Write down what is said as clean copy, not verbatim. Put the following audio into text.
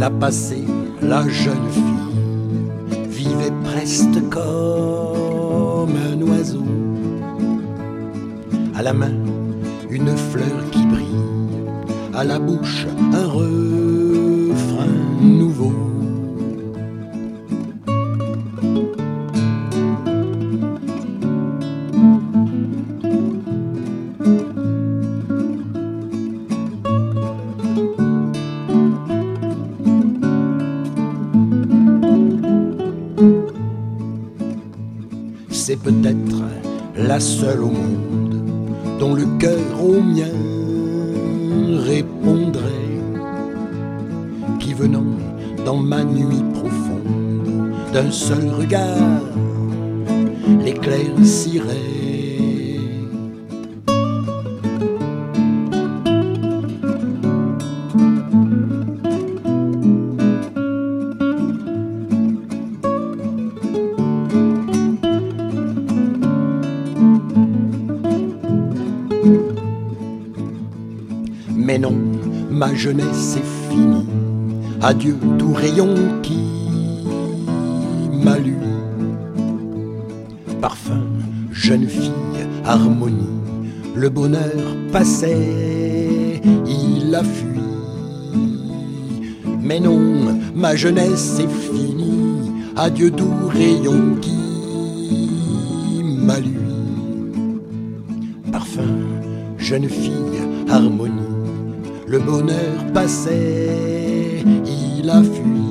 l'a passé, la jeune fille vivait presque comme un oiseau. À la main, une fleur qui brille, à la bouche, un refrain nouveau. C'est peut-être la seule au monde dont le cœur au mien répondrait, qui venant dans ma nuit profonde d'un seul regard l'éclaircirait. Mais non, ma jeunesse est finie. Adieu tout rayon qui m'a lu. Parfum, jeune fille, harmonie, le bonheur passait, il a fui. Mais non, ma jeunesse est finie. Adieu doux rayon qui m'a lu. Parfum, jeune fille, harmonie, le bonheur passait, il a fui.